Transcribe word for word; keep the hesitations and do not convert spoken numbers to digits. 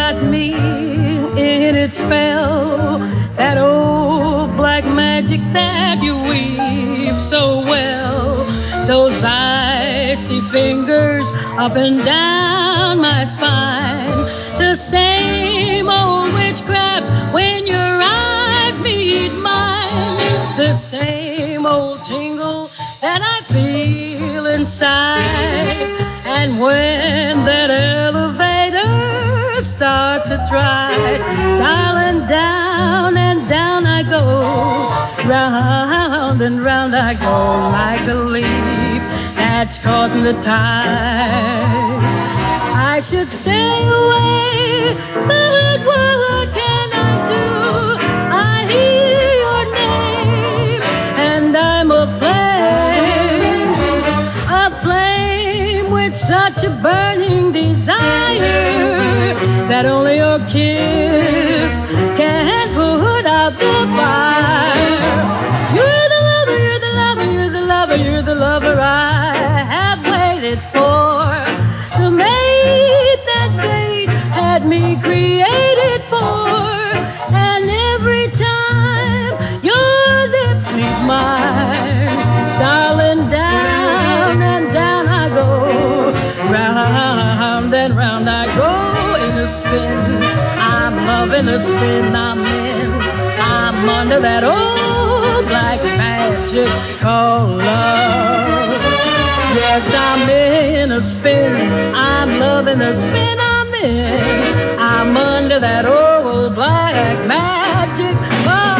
got me in its spell. That old black magic that you weave so well. Those icy fingers up and down my spine. The same old witchcraft when your eyes meet mine. The same old tingle that I feel inside. And when that elevator starts its ride, darling, down and down I go, round and round I go, like a leaf that's caught in the tide. I should stay away, but what can I do? I hear your name, and I'm aflame, aflame with such a burning desire that only your kiss can put out the fire. You're the lover, you're the lover, you're the lover, you're the lover I have waited for. The mate that fate had me created for. And every time your lips meet mine, darling, down and down I go, round and round I go in a spin. I'm loving the spin I'm in. I'm under that old black magic called love. Yes, I'm in a spin. I'm loving the spin I'm in. I'm under that old black magic called